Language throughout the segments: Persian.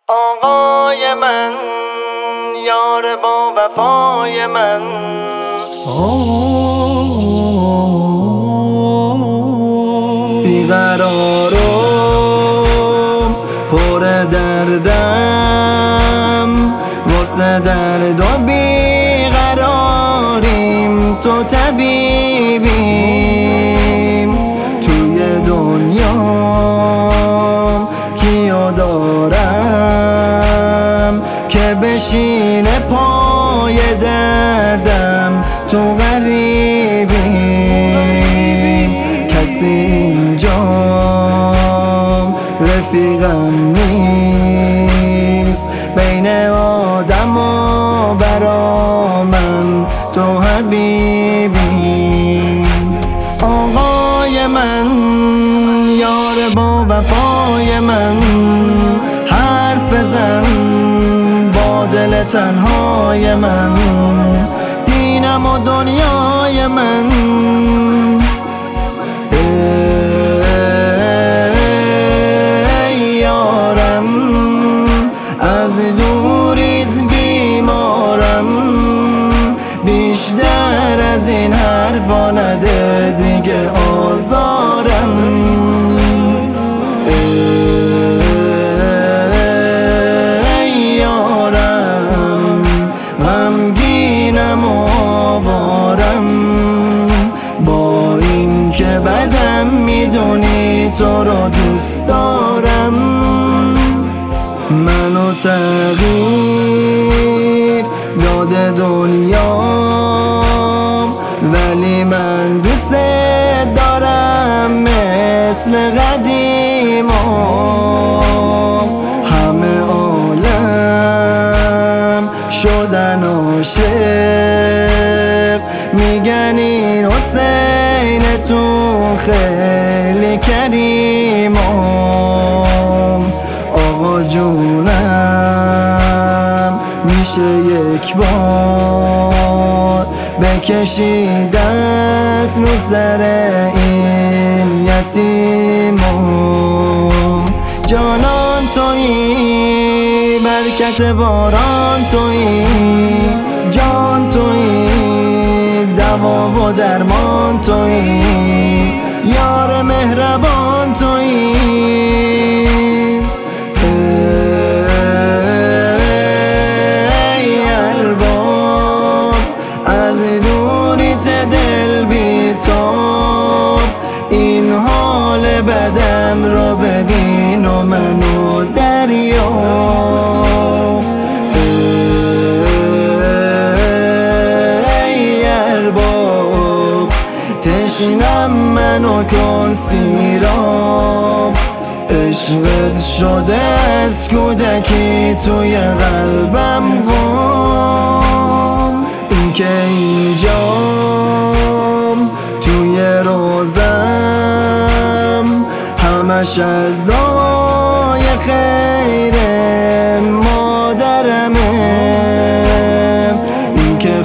آقای من، یار با وفای من. بیقرارم، پر دردم، واسه درد و بیقراریم تو طبیبیم. توی دنیام کیو دارم که بشینه پای دردم؟ تو غریبی، کسی اینجام رفیقم نیست. بین آدم و برا من تو حبیبی. آقای من، یار با وفای من، حرف بزن با دل تنهای من، دینم و دنیای من. ای یارم، از دوریت بیمارم، بیشتر از این حرفا نده دیگه آزارم. ای یارم، غمگینم و آوارم، با این که بدم میدونی تو رو دوست دارم. منو تغییر داده دنیام، ولی من دوست دارم مثل قدیمام. همه عالم شدن عاشق، میگن این حسین تو خیلی کریمام. آقا جونم، میشه یک بار بکشی دست رو سر این یتیمام؟ جانان تویی، برکت باران تویی، جان تویی، دوا و درمان تویی، یار مهربان تویی. ای ارباب، از دوریت دل بیتاب، این حال بدم رو ببین و منو دریاب. ای ارباب، تشنم منو کن سیراب، عشقت شده از کودکی توی قلبم قام. این که اینجام توی روزم، همش از دعای خیر مادرمه. این که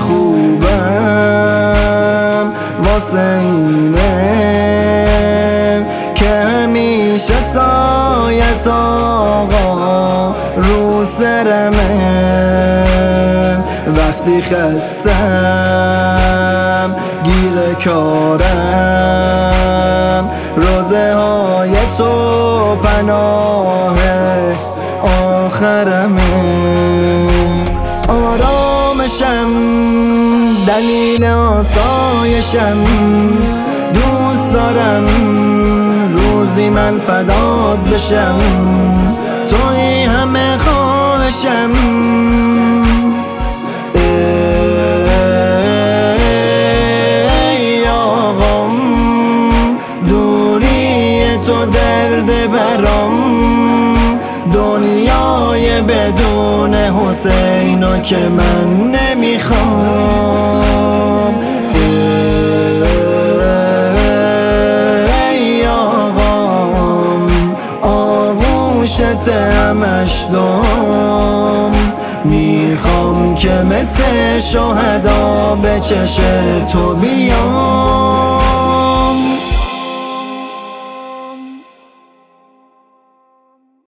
خوبم واسه اینه که همیشه سایت آقا رو سرمه. وقتی خستم گیر کارم، روزه های تو پناه آخرمه. آرامشم، دلیل آسایشم، دوست دارم روزی من فدات بشم، توی همه خواهشم. ای آقام، دوری تو درد برام، دنیای بدون حسینو که من نمیخوام. ای آقام، آغوشت همش دام، میخوام که مثل شهدا به چش تو بیام.